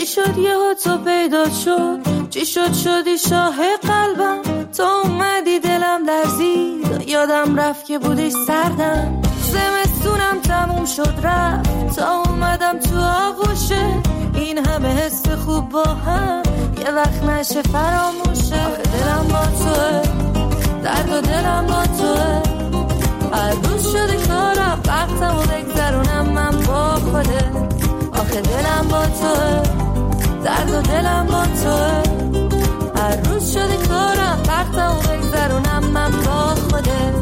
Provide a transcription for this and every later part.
چی شد یهو تو پیدا شد، چی شد شدی شاه قلبم، تو اومدی دلم لرزید، یادم رفت که بودی سردم، زمستونم تموم شد رفت تا اومدم تو آغوشه، این همه حس خوب با هم یه وقت نشه فراموشه. آخه دلم با توه، درد و دلم با توه، هر روز شده کارم وقتمو بگذرونم من با خوده. آخه دلم با توه، درد و دلم با توه، هر روز شده کارم وقتمو بگذرونم من با خوده.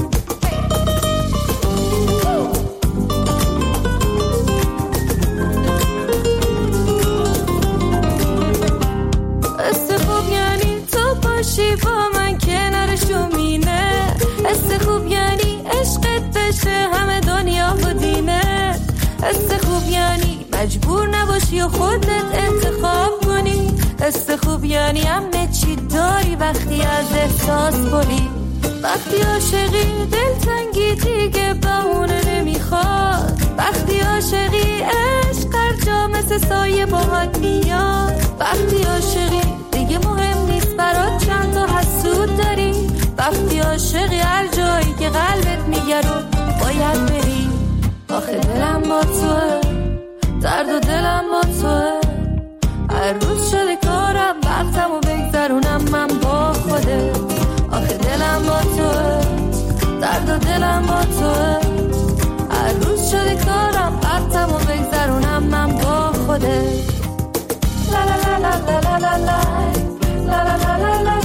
خوب یعنی تو باشی با من کنارشو مینه، حس خوب یعنی عشقت بشه همه دنیا و دینه، حس خوب یعنی مجبور نباشی و خودت انتخاب کنی، حس خوب یعنی همه چی داری وقتی از احساس بری، وقتی عاشقی دلتنگی دیگه بهونه نمیخواد، وقتی عاشقی عشق هر جا مثل سایه باهات میاد، وقتی عاشقی دیگه مهم نیست برات چند تا حسود داری، وقتی عاشقی هر جایی که قلبت میگه رو باید بری. آخه دلم با توه، درد و دلم با توه، هر روز شده کارم وقتمو بگذرونم من با خوده. آخه دلم با توه، درد و دلم با توه، هر روز شده کارم وقتمو بگذرونم من با خوده. لا لا لا لا لا لا لا لا لا لا لا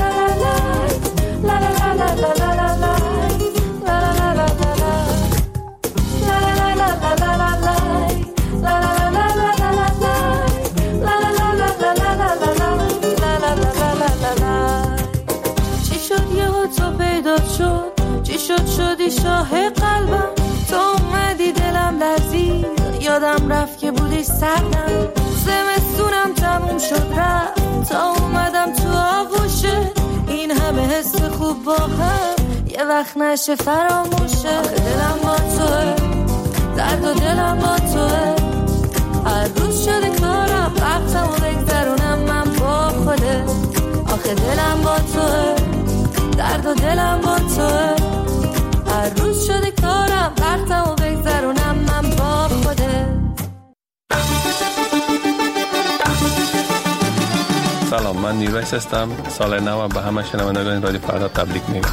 چی شد شدی شاه قلبم، تو اومدی دلم لرزید، یادم رفت که بودی سردم، زمستونم تموم شد رفت تا اومدم تو آغوشه، این همه حس خوب با هم یه وقت نشه فراموشه. آخه دلم با توه، درد و دلم با توه، هر روز شده کارم وقتمو بگذرونم من با خوده. آخه دلم با توه، درد و دلم با توه، هر روز شده کارم وقتمو بگذرونم من با خوده. سلام، من نیروش هستم. سال نو به همه شنوندگان رادیو فردا تبریک میگم.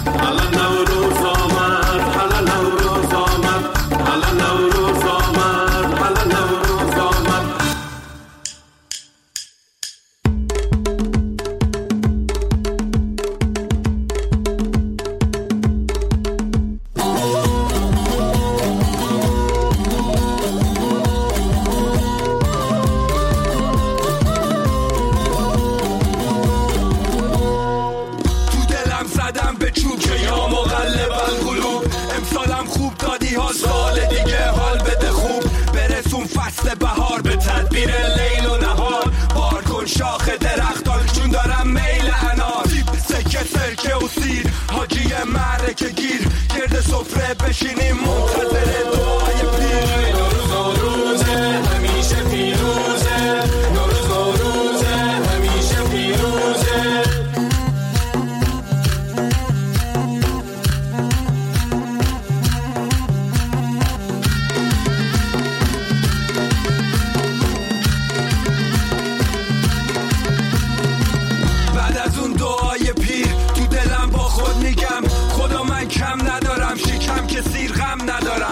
خدا من کم ندارم، شکم که سیر غم ندارم،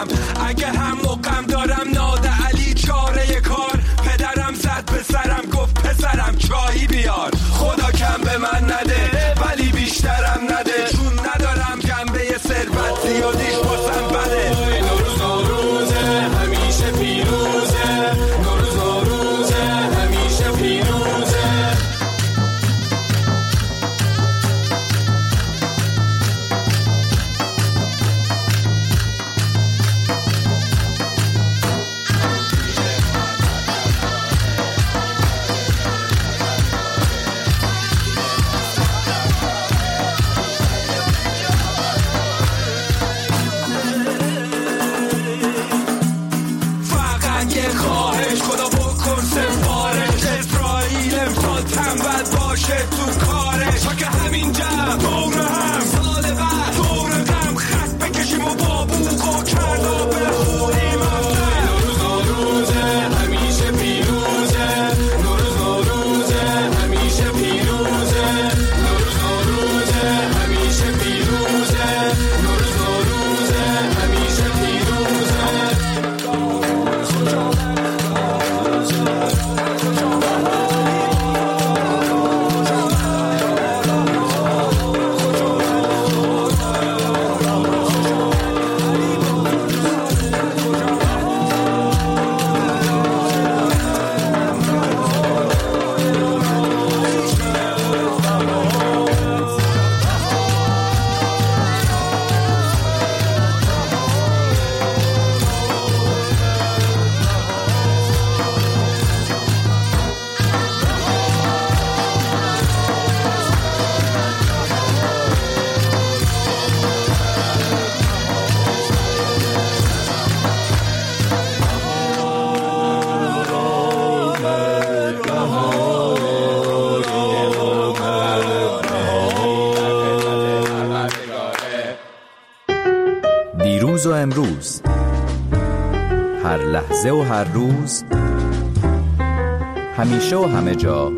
میشه تو کارش تا که همین جمع دوره هم سال بعد دوره غم خط بکشیم و با بوق و کردا بخوریم نوروزه همیشه پیروزه نوروزه همیشه پیروزه نوروزه همیشه پیروزه نوروزه همیشه پیروزه دیروز و امروز، هر لحظه و هر روز، همیشه و همه جا،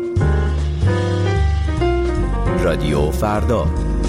رادیو فردا.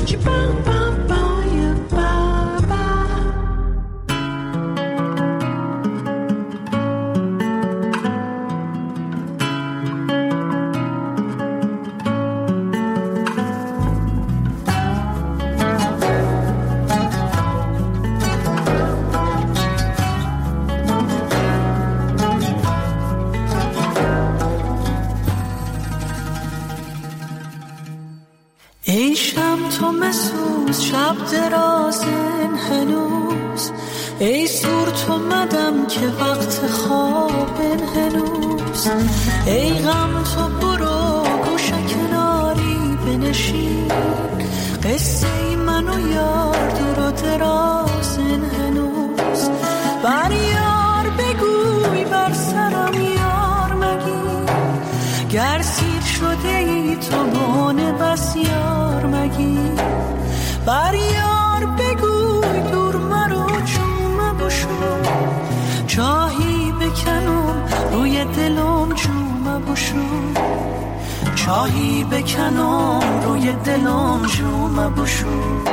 ای شم تو مسوز شب درازن هنوز، ای سور تو مدم که وقت خوابن هنوز، ای غم تو برو گوشه کناری بنشین، قصه من و یار دور و درازن هنوز، بر یار بگوی بر سرم یار مگی، گر سیر شده ای تو بانه بس یار مگی، بر یار بگوی دور مرو چوم بشو، چاهی بکنم روی دلم چوم بشو، چاهی بکنم روی دلم چوم بشو.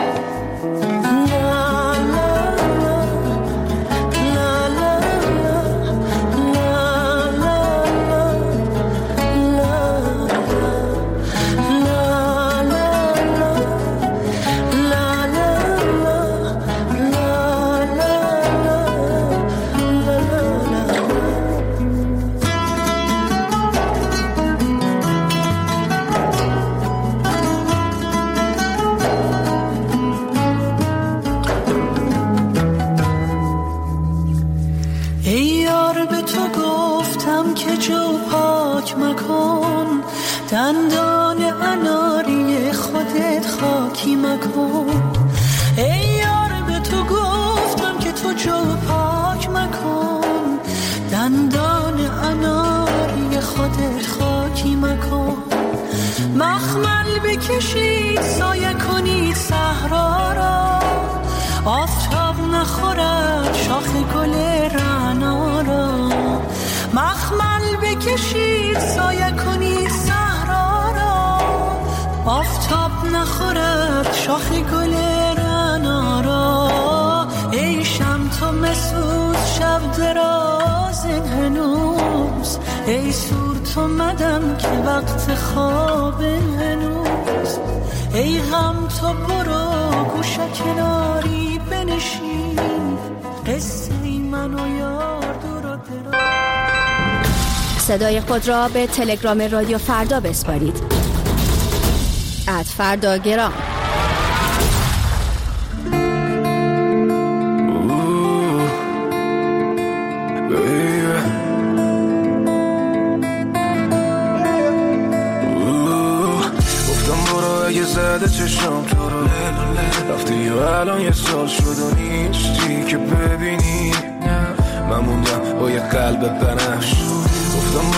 دندان اناری خودت خاکی مکن، ای یار به تو گفتم که تو جو پاک مکن، دندان اناری خودت خاکی مکن، مخمل بکشید سایه کنید صحرا را، آفتاب نخورد شاخ گل رعنا را، مخمل بکشید سایه کنید صحرا را، آفتاب نخورد شاخ گل رعنا را، ای شم تو مسوز شب درازن هنوز، ای سور تو مدم که وقت خوابن هنوز، ای غم تو برو گوشه کناری بنشین، قصه من و یار دور و دراز. صدای خود را به تلگرام رادیو فردا بسپارید. @فرداگرام. گفتم برو اگه زده چشم تو رو، رفتی و الان یه سال شد و نیستی که ببینی، من موندم با یه قلب بنفش. گفتم برو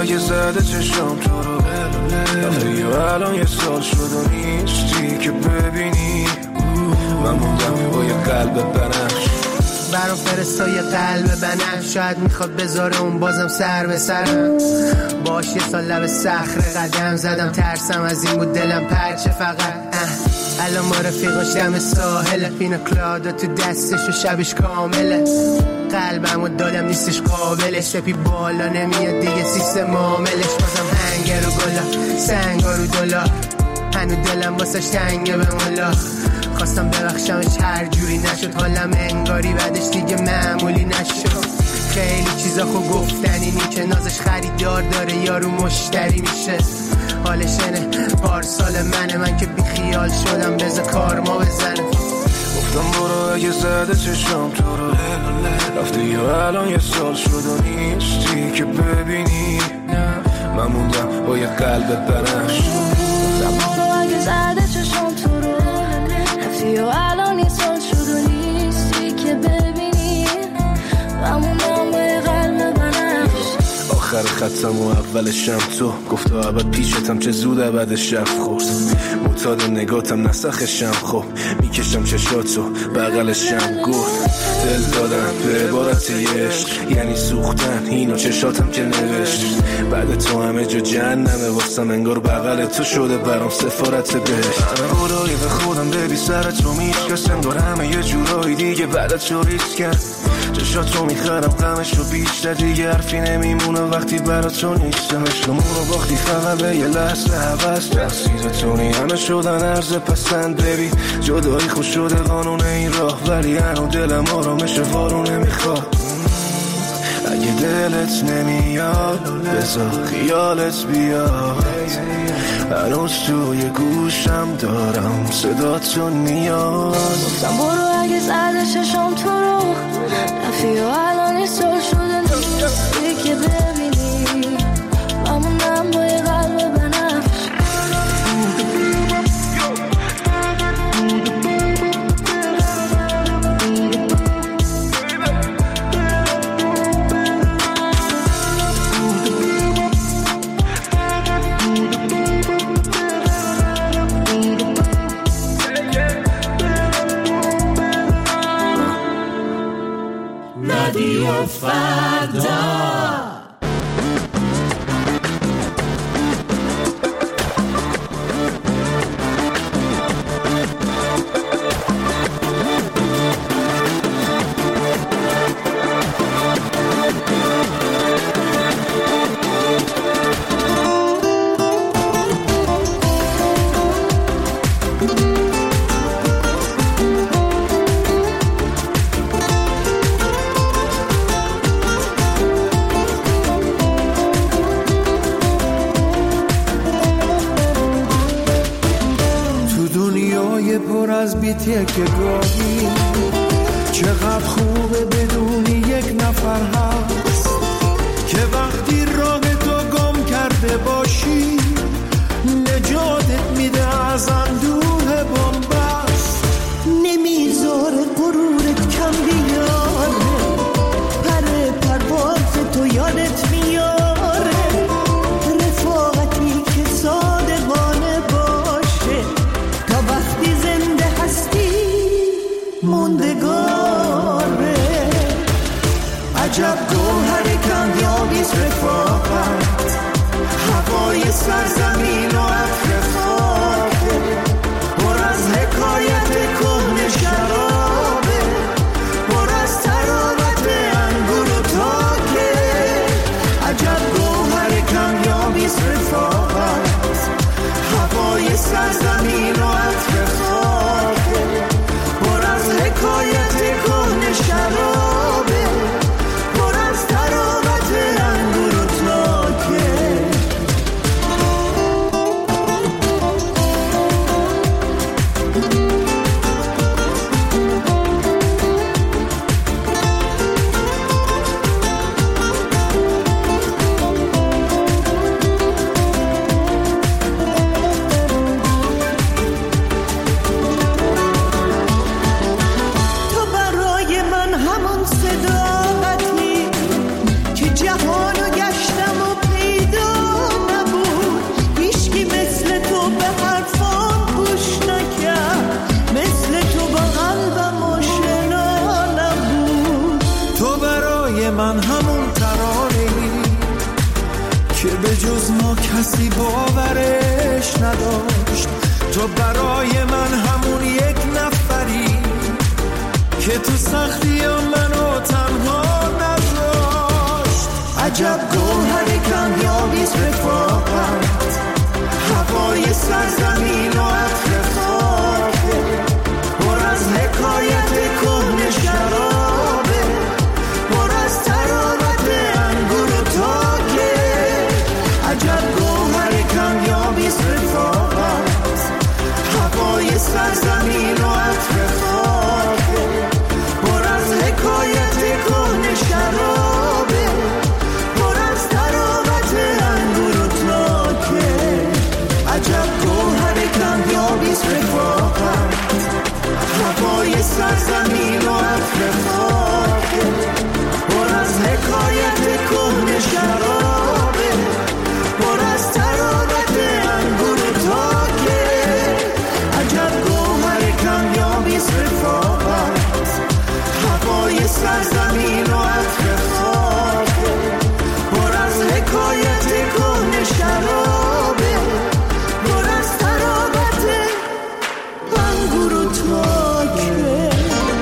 اگه زده چشم تو رو وقتی الان یه سال شد و نیستی که ببینی من موندم با یه قلب بنفش برام فرستای قلب بنفش شاید میخواد بذاره اون بازم سر به سرم باش یه سال لب صخره قدم زدم ترسم از این بود دلم پرچه فقط الان ما رفیقاش دم ساحل پینا کلادا تو دستش و شبش کامله قلبم و دادم نیستش قابلش سپی بالا نمیاد دیگه سیستم عاملش بازم هنگر و گلا سنگا رو دلا هنو دلم واسش تنگه به مولا خواستم ببخشمش هر جوری نشد حالم انگاری بعدش دیگه معمولی نشد خیلی چیزا خود گفتنی نی که نازش خریدار داره یارو مشتری میشه حالش اینه پارسال من که بی خیال شدم بذار کار ما بزنه گفتم برو اگه زده چشم تو رو رفتی یا الان یه سال شد و نیستی که ببینی من موندم با یه قلب بنفش گفتم برو اگه زده چشم تو رو رفتی یا الان یه سال شد و نیستی که ببینی من موندم با یه قلب بنفش آخر خطم و اولشم تو گفتا عبد پیشتم چه زود عبد شب خورد معتاد نگاتم نسخشم خب میکشم چشاتو بغلشم گفت دل دادم به عبارت عشق یعنی سوختن اینو چشاتم که نوشت بعد تو همه جا جهنمه واسم انگار بغل تو شده برام سفارت بهشت همه برای به خودم ببی سر تو میشکست انگار همه یه جورایی دیگه بعد تو ریسکن چشاتو میخرم غمشو بیشتر دیگه حرفی نمیمونه وقتی برا تو نیستم عشقمون رو باختی فقط به یه لحظه حوست تقصیر تونی همه شدن عرض پسند ببی جدایی خوش شده قانون این راه ولی هنو دلم آرامش وارو نمیخواد اگه دلت نمیاد بذار خیالت بیاد هنوز توی گوشم دارم صداتون میاد گفتم برو اگه زده چشم تو رو رفی و الان سال شده نیستی که ببینی من موندم با یه قلب بنفش رادیو فردا پر از بیتیه که گاهی چقدر خوبه بدونی یک نفر هست که وقتی راه تو گم کرده باشی نجاتت میده از اندوه بنبست نمیذاره غرورت کم بیاره پر پرواز تو یادت میاره رفاقتی که صادقانه باشه تا وقتی زنده هستی موندگاره عجب گوهر کمیابیست رفاقت هوای سرزمین و عطر خاکه پر از حکایت کهنه شرابه پر از تراوت انگور و تاکه عجب گوهر کمیابیست رفاقت هوای سرزمین و عطر خاکه پر از حکایت کهنه شرابه پر از تراوت انگور و تاکه که به جز ما کسی باورش نداشت. تو برای من همون یک نفری که تو سختی منو تنها نذاشت. عجب گوهر کمیابیست رفاقت، هوای سرزمین و عطر خاکه، پر از حکایت کهنه شرابه، پر از تراوت انگور و تاکه. عجب گوهر کمیابیست رفاقت، هوای سرزمین و عطر خاکه، پر از حکایت کهنه شرابه، پر از تراوت انگور و تاکه. عجب گوهر کمیابیست رفاقت، هوای سرزمین و عطر خاکه، پر از حکایت کهنه شرابه، پر از تراوت انگور و تاکه. عجب گوهر کمیابیست رفاقت، هوای سرزمین و عطر خاکه، پر از حکایت کهنه شرابه، پر از تراوت انگور و تاکه.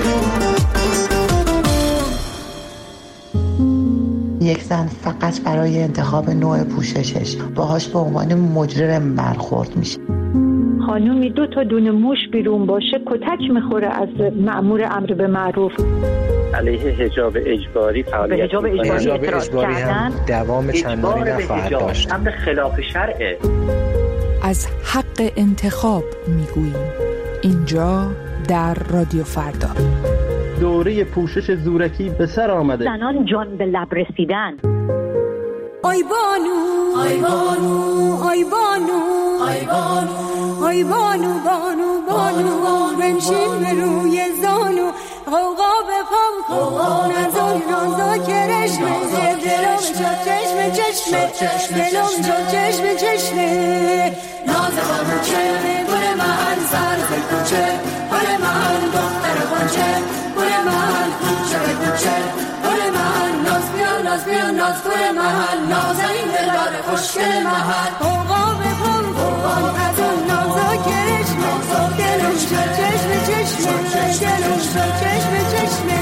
یک زن فقط برای انتخاب نوع پوششش باهاش به عنوان مجرم برخورد میشه. خانومی 2 تا دونه موش بیرون باشه کتک میخوره از مأمور امر به معروف. علیه حجاب اجباری فعالیت حجاب اجباری هم دوام چندانی نخواهد داشت. امر خلاف شرعه. از حق انتخاب میگوییم اینجا در رادیو فردا. دوره پوشش زورکی به سر آمده. زنان جان به لب رسیدن. آی بانو آی بانو آی بانو آی بانو آی بانو بانو بانو بنشین به روی زانو غوغا به پام کن نزار رازا کرشمه دلم جا چشمه چشمه دلم جا چشمه چشمه نازه بانو چه گل من سر به کوچه گل من دختر بانچه گل من کوچه به کوچه گل من ناز بیان ناز گل من نازنین دلبر خوشگل من غوغا به پام کن از اون نازا کرشمه دلم جا چشمه دلم جا چشمه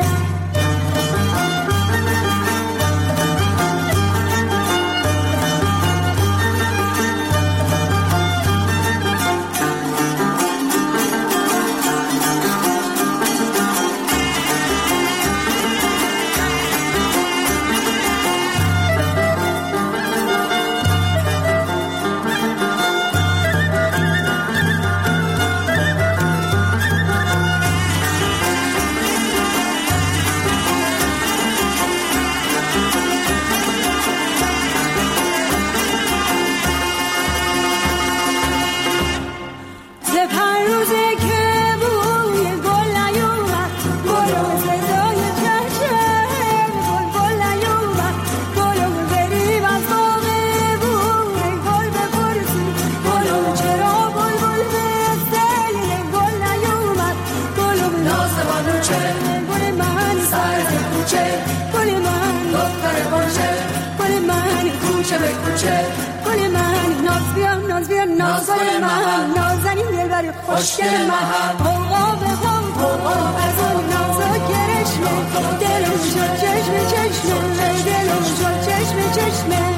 خوشگل من غوغا به هم غوغا از اون نازا کرشمه دلم شد چشمه دلم شد چشمه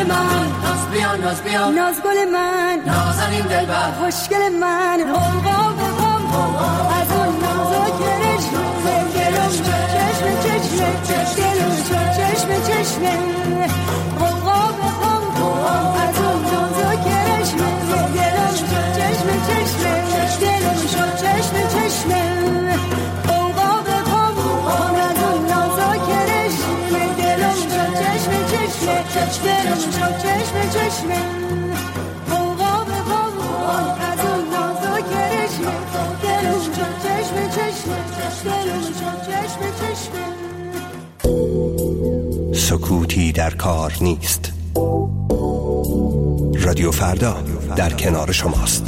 من، ناز بیا ناز گل من، نازنین دلبر خوشگل من، غوغا به غم از اون نازکرش دلم چشم دلم چشم غوغا به غم از اون نازکرش دلم چشم دلم چشم غوغا به غم از اون نازکرش دلم چشم غوغا به غم از اون نازکرش دلم چشم سکوتی در کار نیست. رادیو فردا در کنار شماست.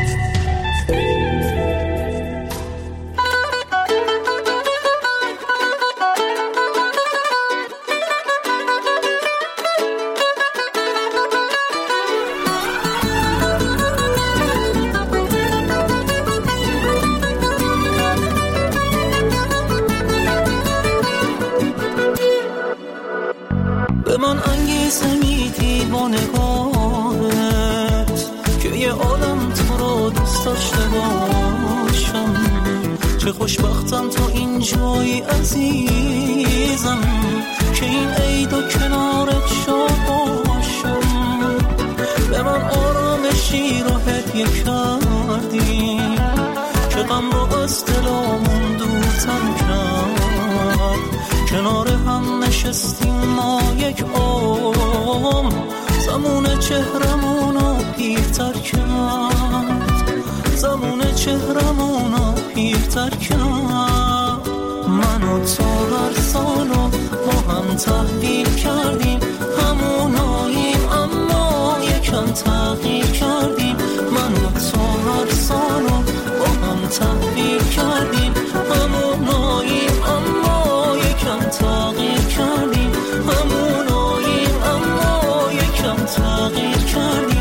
خوشبختم تو این جایی عزیزم که این عید و کنارت شاد باشم. به من آرامشی رو هدیه کردی که غم رو از دلامون دورتر کرد. کنار هم نشستیم ما یک عمر، زمان چهرمونو پیرتر کرد، زمان چهرمونو پیرتر کرد. من و تو هر سالو با هم تحویل کردیم، هموناییم اما یکم تغییر کردیم. من و تو هر سالو با هم تحویل کردیم، هموناییم اما یکم تغییر کردیم، هموناییم اما یکم تغییر کردیم.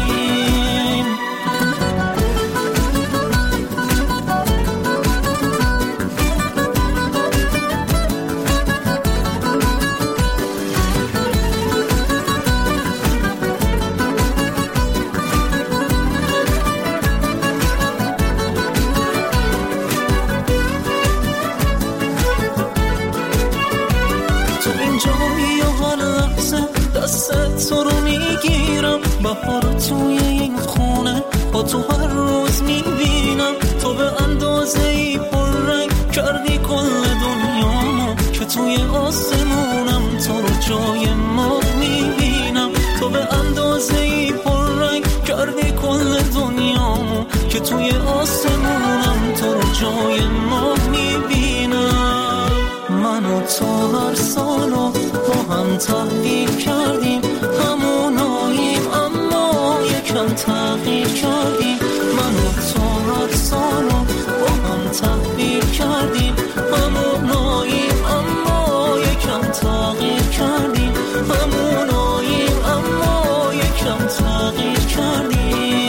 تو رو میگیرم، بهار توی این خونه با تو هر روز میبینم. تو به اندازه‌ای پررنگ کردی کل دنیامو که توی آسمونم تو رو جای ما میبینم. تو به اندازه‌ای پررنگ کردی کل دنیامو که توی آسمونم تو رو جای ما میبینم. من و تو هر سالو با هم تحویل کردیم، هموناییم اما یکم تغییر کردیم. من و تو هر سالو با هم تحویل کردیم، هموناییم اما یکم تغییر کردیم، هموناییم اما یکم تغییر کردیم.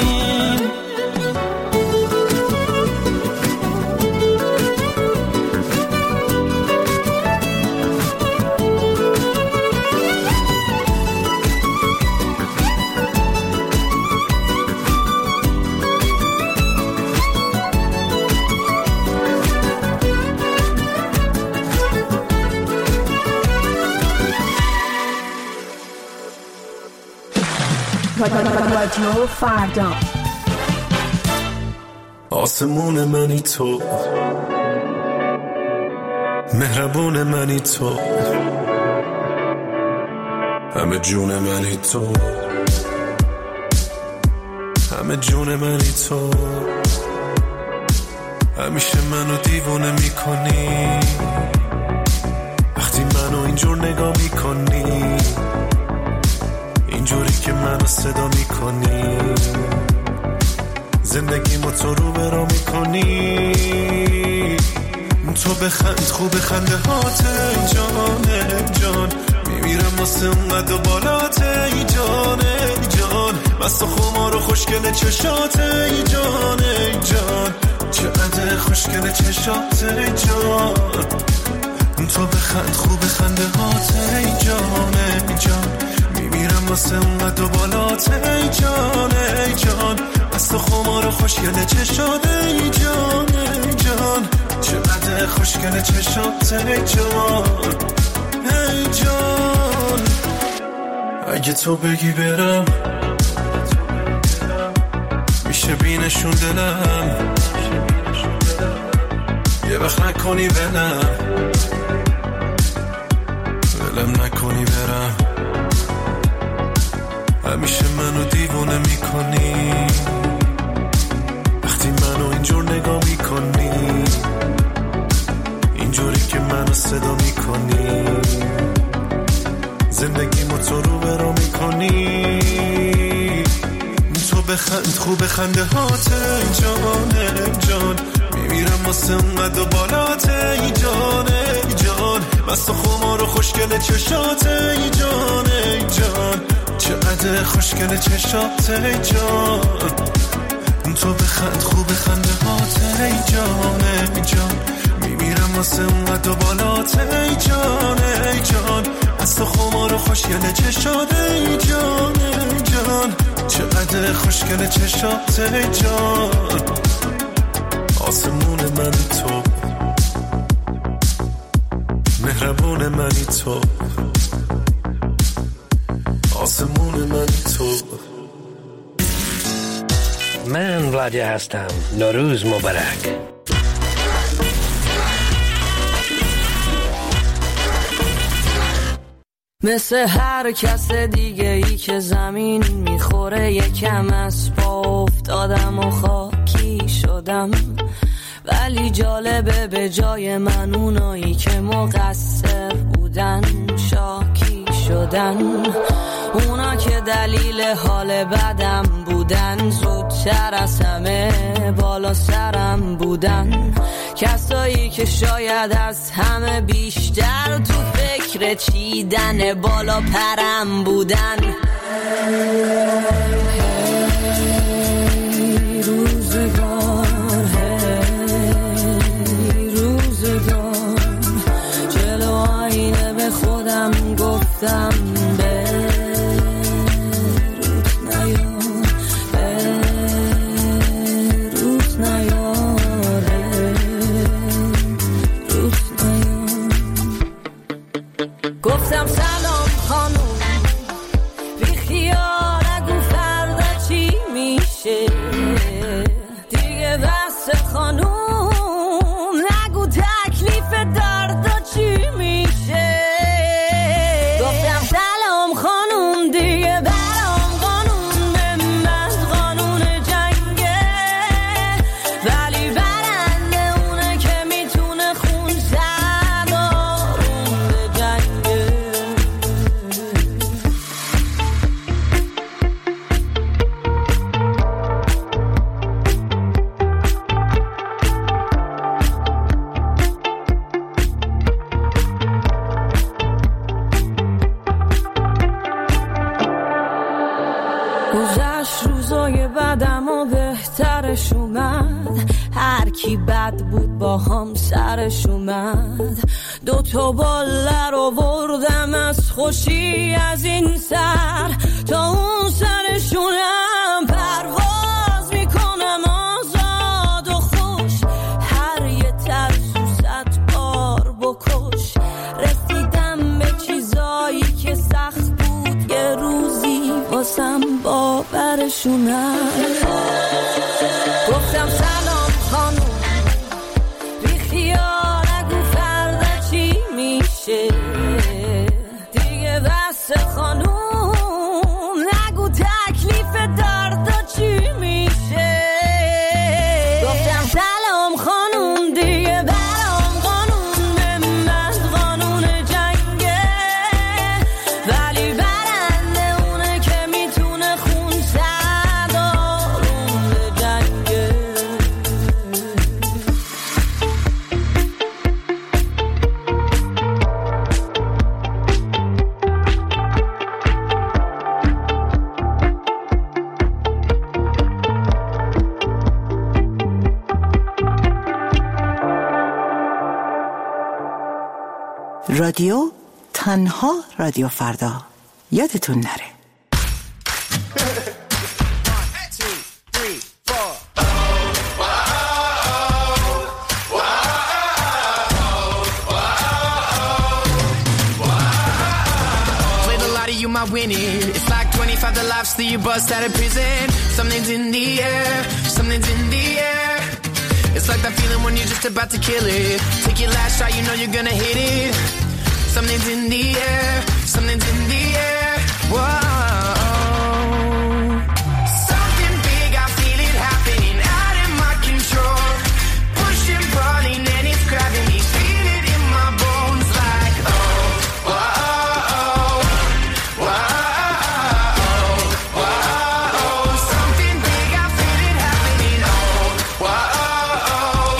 رادیو فردا. آسمون منی تو، مهربون منی تو، همه جون منی تو، همه جون منی تو. همیشه منو دیوونه میکنی وقتی منو اینجور نگاه میکنی، اینجوری که منو صدا میکنی، زندگیمو تو رو برا میکنی. تو بخند خوب خنده هات ای جان ای جان، میمیرم واسه اونقدر بالات ای جان ای جان، مست و خمار و خوشگل چشات ای جان ای جان، چقدر خوشگل چشات ای جان. تو بخند خوب خنده هات ای جان ای جان، میمیرم واسه اومد و بالات ای جان ای جان، از تو خمار خوشگل چشات ای جان ای جان، چقدر خوشگل چشات ای جان ای جان. اگه تو بگی برم میشه بینشون دلم، یه وقت نکنی ولم نکنی برم، همیشه منو دیوونه میکنی وقتی منو اینجور نگاه میکنی، اینجوری که منو صدا میکنی، زندگیمو تو رو برا میکنی. تو بخند خوب خنده هات ای جان ای جان، میمیرم واسه اومد و بالات ای جان ای جان، مست و خمار و خوشگل چشات ای جان ای جان، چقدر خوشگل چشات ای جان. تو بخند خوب خنده هات ای جان ای جان، میمیرم واسه اومد و بالات ای جان ای جان، مست و خمار و خوشگل چشات ای جان ای جان، چقدر خوشگل چشات ای جان. آسمون منی تو، مهربون منی تو، آسمون منی تو. من ولادی هستم، نوروز مبارک. مثل هر کس دیگه ای که زمین میخوره یکم از پا افتادم و خاکی شدم، ولی جالبه به جای من اونایی که مقصر بودن شاکی شدن، اونا که دلیل حال بدم بودن زودتر از همه بالا سرم بودن، کسایی که شاید از همه بیشتر تو فکر چیدن بالا پرم بودن. روزگار جلو آینه به خودم گفتم گفتم سلام خانوم، بی خیال نگو فردا چی میشه دیگه، بس خانوم نگو تکلیف دردا چی میشه. گفتم سلام خانوم دیگه برام قانون من قانون جنگه، ولی برنده اونه که میتونه خون سردارون به جنگه. گذشت روزای بعدم و بهترش اومد، هر کی بد بود با هم سرش اومد، دوتا باله رو بردم از خوشی از این سر تا اون سرشونم، پرواز میکنم آزاد و خوش، هر یه ترسو 100 بار بکش، رسیدم به چیزایی که سخت بود یه روزی واسم باورشونم. گفتم سلام خانوم، بی خیال نگو فردا چی میشه دیگه، بس خانوم نگو تکلیف دردا چی میشه. گفتم سلام خانوم دیگه برام قانون من قانون جنگه، ولی برنده اونه که میتونه خون سردارون به جنگه. رادیو تنها رادیو فردا، یادتون نره. I winning? It's like 25 to life, still you bust out of prison. Something's in the air, something's in the air. It's like that feeling when you're just about to kill it. Take your last shot, you know you're gonna hit it. Something's in the air, something's in the air. Whoa. Something big, I feel it happening out of my control. Pushing, pulling, and it's grabbing me. Feel it in my bones like, oh, whoa, whoa, whoa. Something big, I feel it happening. Oh, whoa,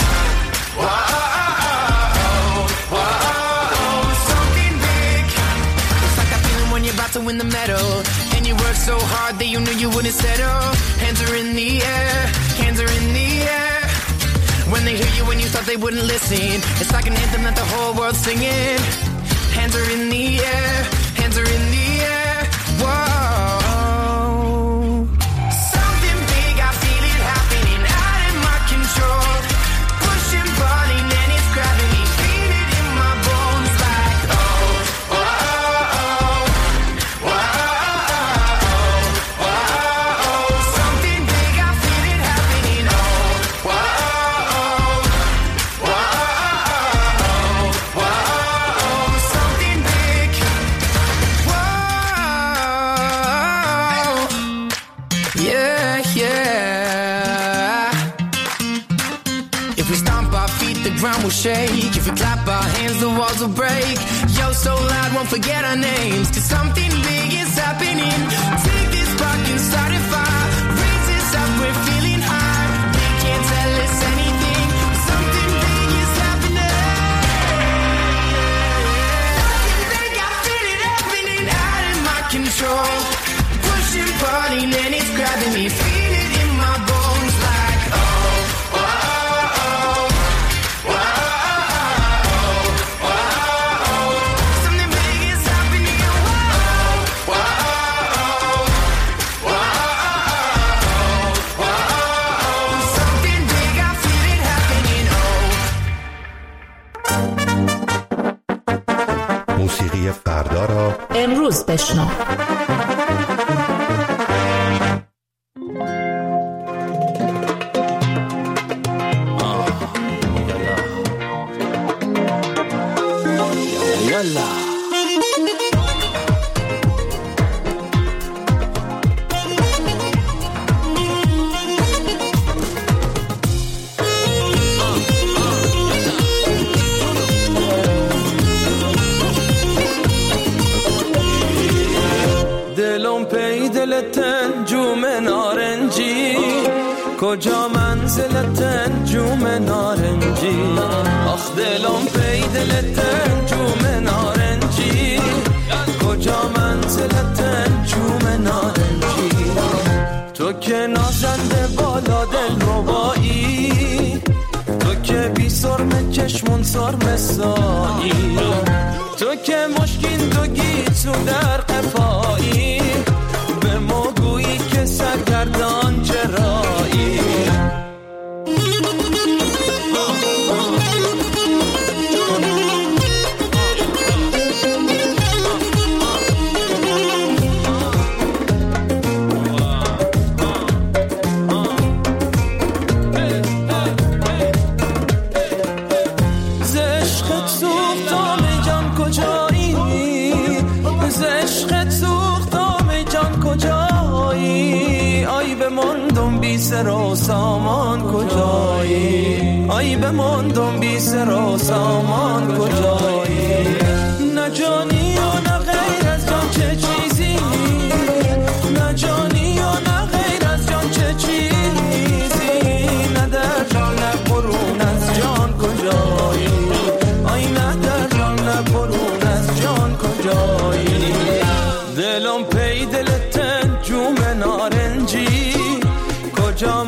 whoa, whoa. Something big. It's like that feeling when you're about to win the medal. And you work so hard that you knew you wouldn't settle. Hands are in the air, hands are in the air. When they hear you when you thought they wouldn't listen. It's like an anthem that the whole world's singing. Hands are in the air, hands are in the air. Whoa. Something big, I feel it happening out of my control. Pushing, pulling, and it's grabbing me. Feel it in my bones like, oh, whoa, whoa, whoa. Something big, I feel it happening. Oh, whoa, whoa, whoa. Something big. Whoa. Yeah, yeah. If we stomp our feet, the ground will shake. If we clap our hands, the walls will break. Yo, so loud, won't forget our names. Cause something big is happening. Take this spark and start a fire. Raise us up, we're feeling high. They can't tell us anything. Something big is happening. Something big, I feel it happening out of my control. Pushing, pulling, and it's grabbing me. Feel it in my bones like, oh, whoa, whoa, whoa. Something big is happening. Whoa, whoa, whoa. Something big, I feel it happening. Oh. موسیقی فردا را امروز بشنو. دلم پی دلتن جوم نارنجی کجا منزلتن جوم نارنجی آخ دلم پی دلتن جوم نارنجی کجا منزلتن جوم نارنجی تو که نازنده بالا دل ربایی تو که بی سرم چشمون سرم سایی تو که مشکین تو گیتو در قفایی به ما گویی که سرگردان چرایی سر و سامان کجایی آی بماندم بی سر و سامان کجایی نه جانی و نه غیر از جان چه چیزی نه جانی و نه غیر از جان چه چیزی نه در جان نه برون از جان کجایی آی نه در جان نه برون از جان کجایی دلم پی دلتن جوم نارنجی کجا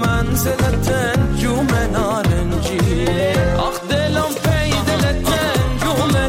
منزلتن جوم نارنجی آخ دلم پی دلتن جوم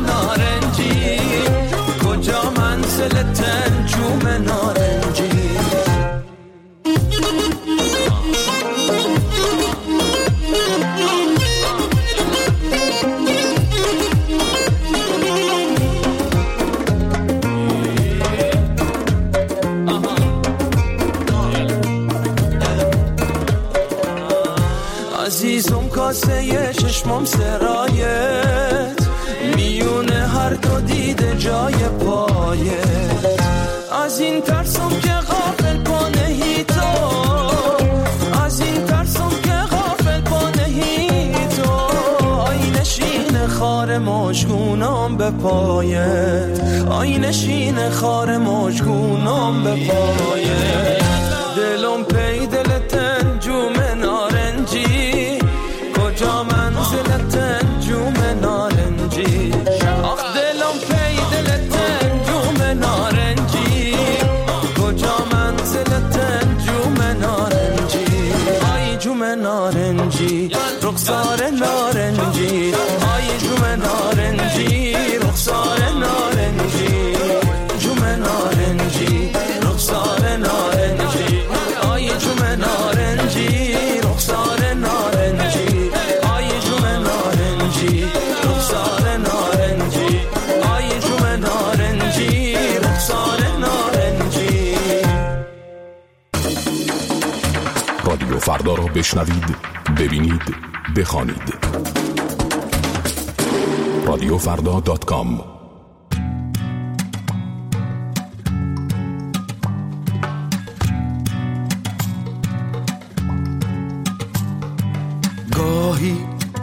واسه چشمم سرایت، میونه هر دو دیده جای پایت. از این ترسم که غافل پانهی تو، از این ترسم که غافل پانهی تو. آینشین خار مشگونم به پایت، آینشین خار مشگونم به پایت. دلم پی دلت انجوم نارنجی، کجا منزلت انجوم نارنجی. آخ دلم پی دلت انجوم نارنجی، کجا منزلت انجوم نارنجی. آی جوم نارنجی رخسار نارنجی، آی جوم نارنجی رخسار نارنجی. جوم نارنجی رخسار نارنجی، آی جوم نارنجی رخسار نارنجی. آی جوم نارنجی رخسار نارنجی، آی جوم نارنجی رخسار نارنجی. رادیو فردا را بشنوید، ببینید، بخوانید. radiofrda.com. گاهی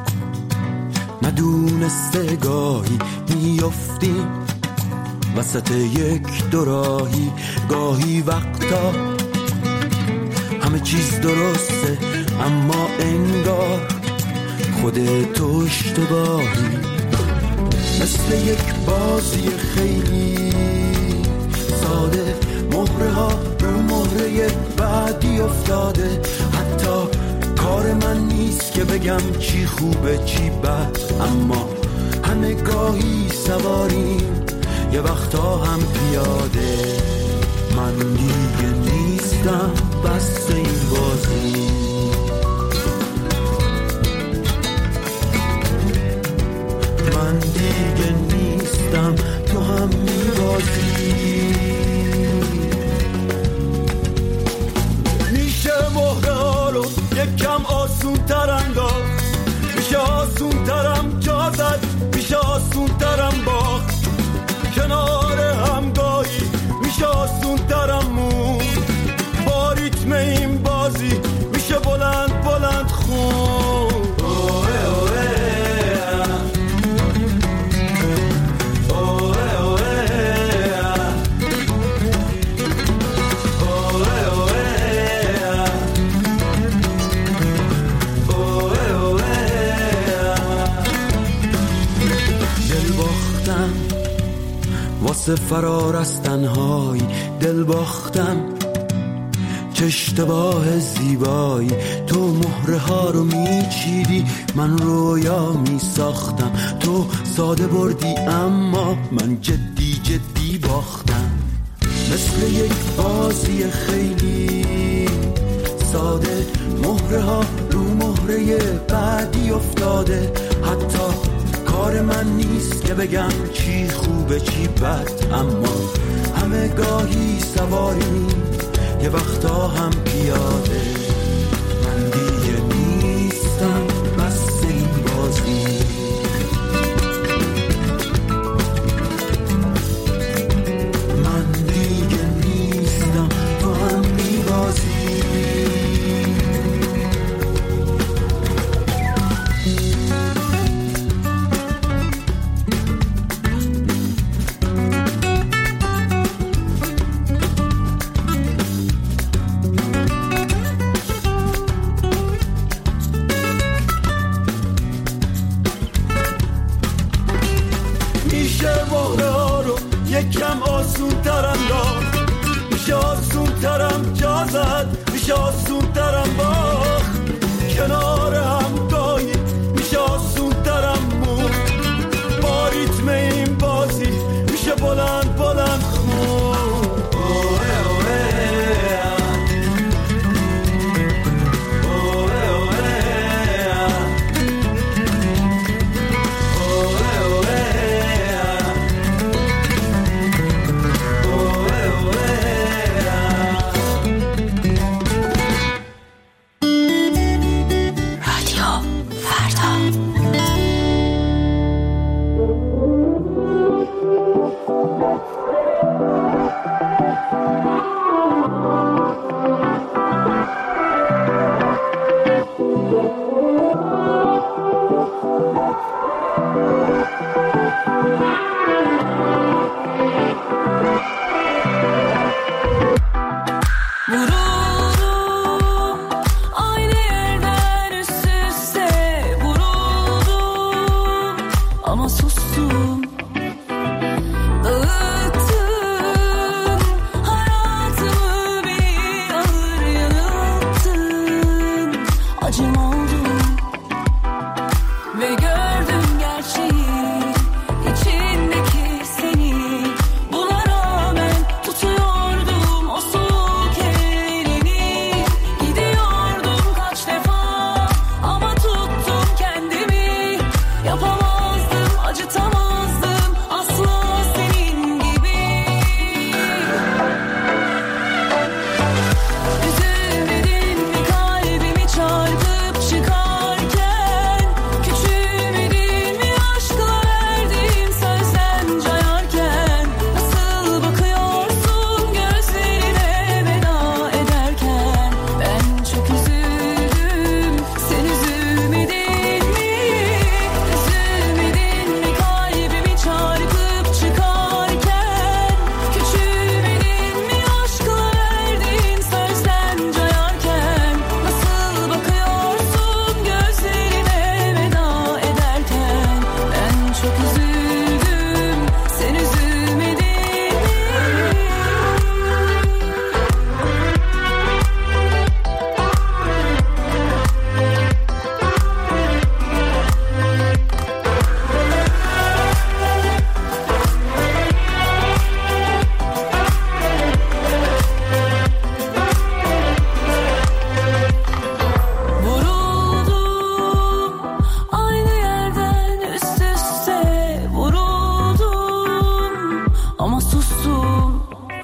ندونسته گاهی میافتیم وسط یک دوراهی، گاهی وقتا همه چیز درسته اما انگار خودت اشتباهی. مثل یک بازی خیلی ساده، مهره ها رو مهره بعدی افتاده. حتی کار من نیست که بگم چی خوبه چی بد، اما همه گاهی سواریم یه وقتا هم پیاده. من دیگه نیستم بس این بازی، من دیگه نیستم تو هم میبازی. میشه مهره ها رو یکم آسون تر انداخت، میشه آسون ترم جا زد، میشه آسون ترم باخت. کنار همگاهی میشه آسون ترم مون، با ریتم این بازی میشه بلند بلند خون. واسه فرار از تنهایی دل باختم، چه اشتباه زیبایی. تو مهره ها رو میچیدی من رویا میساختم، تو ساده بردی اما من جدی جدی باختم. مثل یک بازی خیلی ساده، مهره ها رو مهره بعدی افتاده. حتی کار من نیست که بگم چی خوبه چی بد، اما همه گاهی سواریم یه وقتا هم پیاده. من دیگه نیستم بس این بازی، من دیگه نیستم تو هم میبازی. یکم آسون ترم داد، میشه آسون ترم جا زد، میشه آسون ترم باخت. کنار همگاهی میشه آسون ترم مون، با ریتم این بازی میشه بلند بلند خون. oldum. Dağıttın hayatımı, bir ağır yanılttın. Acım oldum ve gördüm gerçeği, içindeki seni. Buna rağmen tutuyordum o soğuk elini. Gidiyordum kaç defa ama tuttum kendimi. Yapamazdım, acıtamazdım asla senin gibi. Üzülmedin mi kalbimi çarpıp çıkarken? Küçülmedin mi aşkla verdiğim sözden cayarken? Nasıl bakıyorsun gözlerine veda ederken? Ben çok üzüldüm, sen üzülmedin mi? Üzülmedin mi kalbimi çarpıp çıkarken? Küçülmedin mi aşkla verdiğim sözden cayarken? Nasıl bakıyorsun gözlerine veda ederken? Ben çok üzüldüm, sen üzülmedin mi? Vuruldum aynı yerden üst üste vuruldum ama sustum.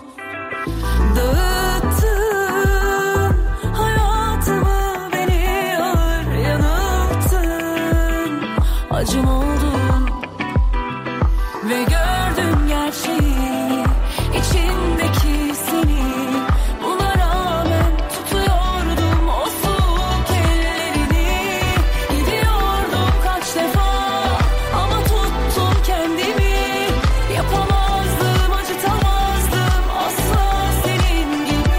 Dağıttın hayatımı, beni ağır yanılttın. Acım oldum ve gördüm gerçeği, içindeki seni. Buna rağmen tutuyordum o soğuk ellerini. Gidiyordum kaç defa ama tuttum kendimi. Yapamazdım, acıtamazdım asla senin gibi.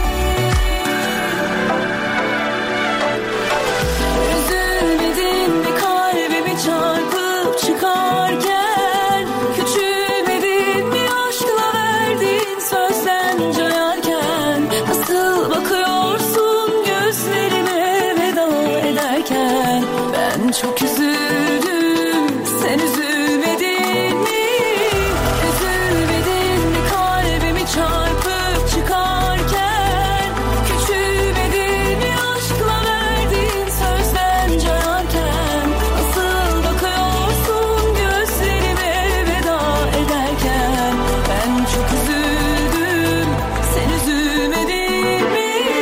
Üzülmedin mi kalbimi çarpıp çıkarken? Küçülmedin mi aşkla verdiğin sözden cayarken? Nasıl bakıyorsun gözlerime veda ederken? Ben çok üzüldüm, sen üzülmedin mi? Üzülmedin mi kalbimi çarpıp çıkarken? Küçülmedin mi aşkla verdiğin sözden cayarken? Nasıl bakıyorsun gözlerime veda ederken? Ben çok üzüldüm, sen üzülmedin mi?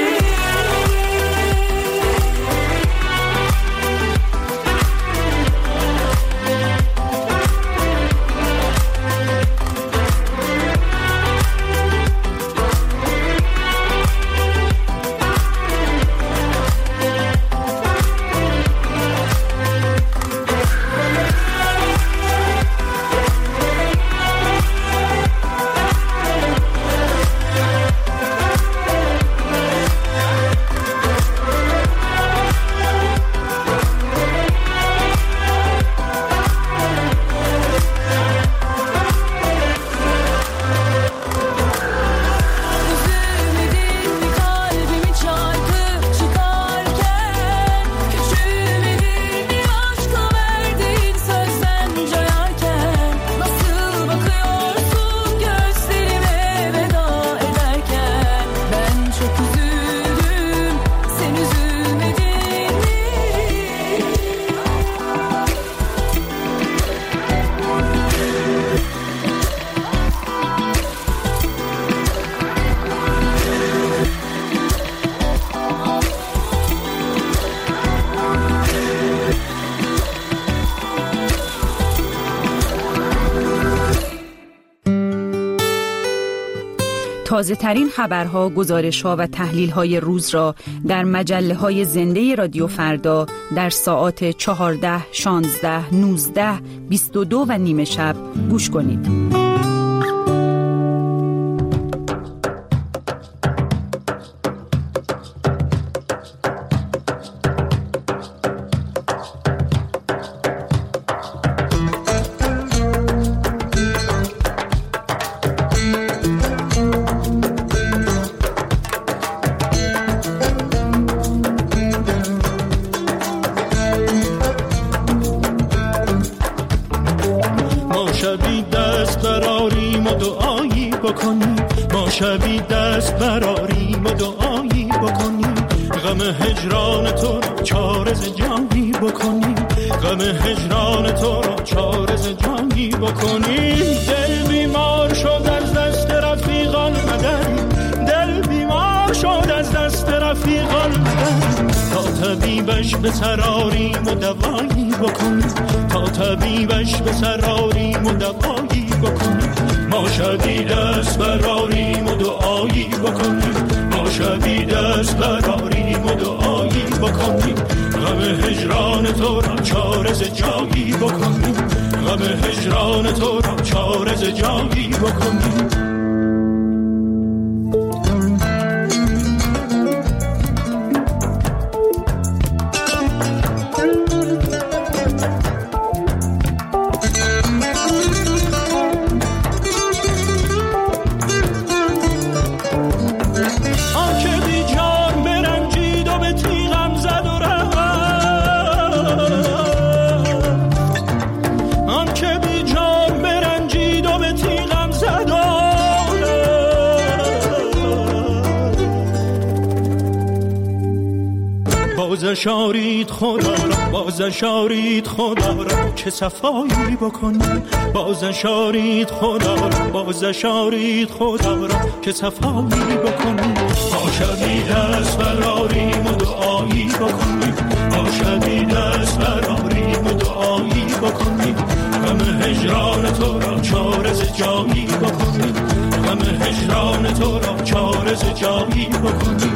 Üzülmedin mi kalbimi çarpıp çıkarken? Küçülmedin mi aşkla verdiğin sözden cayarken? Nasıl bakıyorsun gözlerime veda ederken? Ben çok üzüldüm, sen üzülmedin mi? تازه‌ترین خبرها، گزارش‌ها و تحلیل‌های روز را در مجله‌های زنده رادیو فردا در ساعات 14، 16، 19، 22 و نیم شب گوش کنید. دست براریم و دعایی بکنیم، ما شبی دست براریم و دعایی بکنیم، غم هجران تو را چارز جانی بکنیم، غم هجران تو را چارز جانی بکنیم. دل بیمار شد از دست رفیقان مدد، دل بیمار شد از دست رفیقان مدد، تا طبیبش به سراریم و دوایی بکنیم، تا طبیبش به سراریم و دوایی بکنیم، ما شبی دست براریم و دعایی بکنیم، ما شبی دست براریم و دعایی بکنیم، غم هجران تو را چارز جایی بکنیم، غم هجران تو را چارز جایی بکنیم. بازشارید خدا را، بازشارید خدا را که صفایی بکنیم، بازشارید خدا را، بازشارید خدا را که صفایی بکنیم، ما شبی دست براریم و دعایی بکنیم، ما شبی دست براریم و دعایی بکنیم، غم هجران تو را چارز جایی بکنیم، غم هجران تو را چارز جایی بکنیم.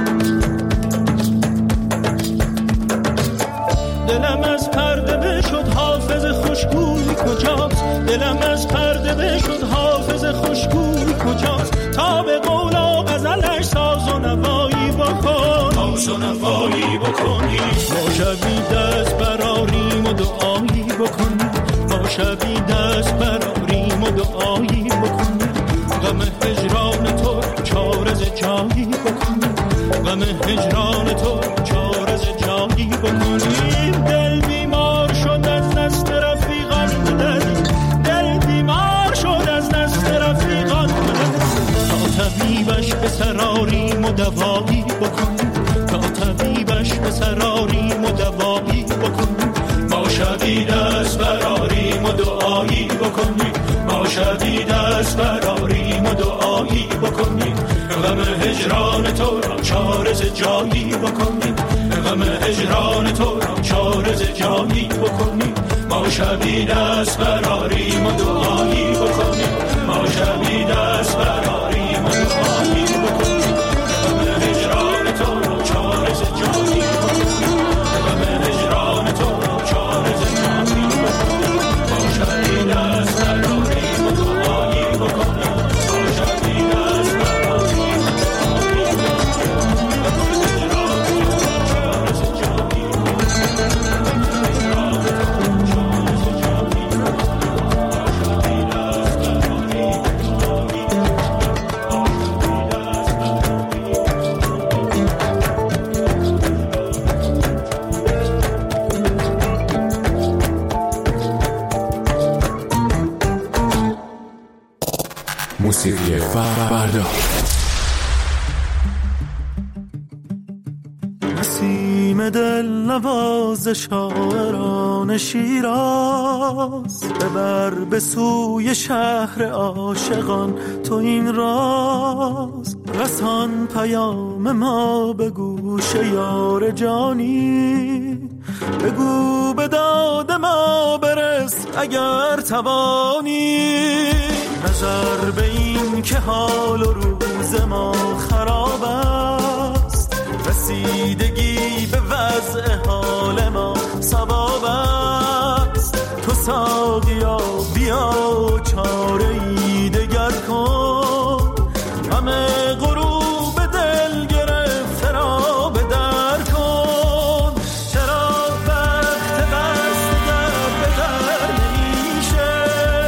دلم از پرده بشد حافظ خوشگوی کجاست، دلم از پرده بشد حافظ خوشگوی کجاست، تا به قول و غزلش ساز و نوایی بکن، ساز و نوایی بکنی، ما شبی دست براریم و دعایی بکنیم، ما شبی دست براریم و دعایی بکنیم، غم هجران تو چارز جایی بکنیم، غم هجران تو چارز جایی بکنیم. دل بیمار شد از دست رفیقان مدد، دل بیمار شد از دست رفیقان مدد، تا طبیبش به سراریم و دوایی بکنیم، تا طبیبش به سراریم و دوایی بکنیم، ما شبی دست براریم و دعایی بکنیم، ما شبی دست براریم و دعایی بکنیم، غم هجران تو را چارز جایی بکنیم، غم هجران تو را چارز جایی بکنیم، ما شبی دست براریم و دعایی بکنیم، ما شبی دست براریم و دعایی بکنیم، غم هجران تو را چارز جایی بکنیم، غم هجران تو را چارز جایی بکنیم، ما شبی دست براریم و دعایی بکنیم، ما شبی دست براریم و دعایی موسیقی فردا. نسیم دل نواز شاعران شیراز، ببر به سوی شهر عاشقان تو این راز، رسان پیام ما به گوش یار جانی، بگو به داد ما برس اگر توانی، نظر به این که حال و روز ما خراب است، رسیدگی به وضع حال ما ثواب است، تو ساقیا بیا چاره ای دگر کن، همه غروب دل گرفته را به در کن، چرا وقت قصد گر به در نمیشه،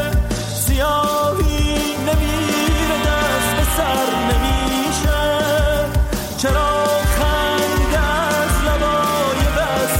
سیاهی نمیره دست به سر نمیشه، چرا خنده از لبای بس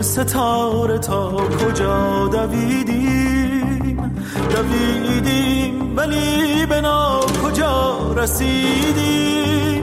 ستاره تا کجا دویدیم ولی به نا کجا رسیدیم.